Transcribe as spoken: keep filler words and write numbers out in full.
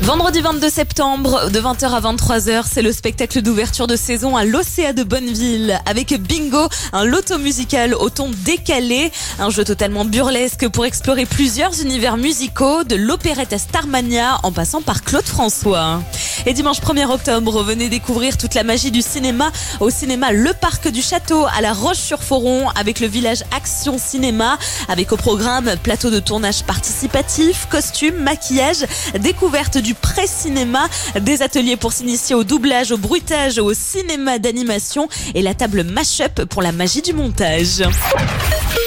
Vendredi vingt-deux septembre, de vingt heures à vingt-trois heures, c'est le spectacle d'ouverture de saison à l'Océa de Bonneville avec Bingo, un loto musical au ton décalé, un jeu totalement burlesque pour explorer plusieurs univers musicaux, de l'opérette à Starmania en passant par Claude François. Et dimanche premier octobre, venez découvrir toute la magie du cinéma au cinéma Le Parc du Château à La Roche-sur-Foron avec le village Action Cinéma, avec au programme plateau de tournage participatif, costumes, maquillage, découverte du pré-cinéma, des ateliers pour s'initier au doublage, au bruitage, au cinéma d'animation et la table mash-up pour la magie du montage.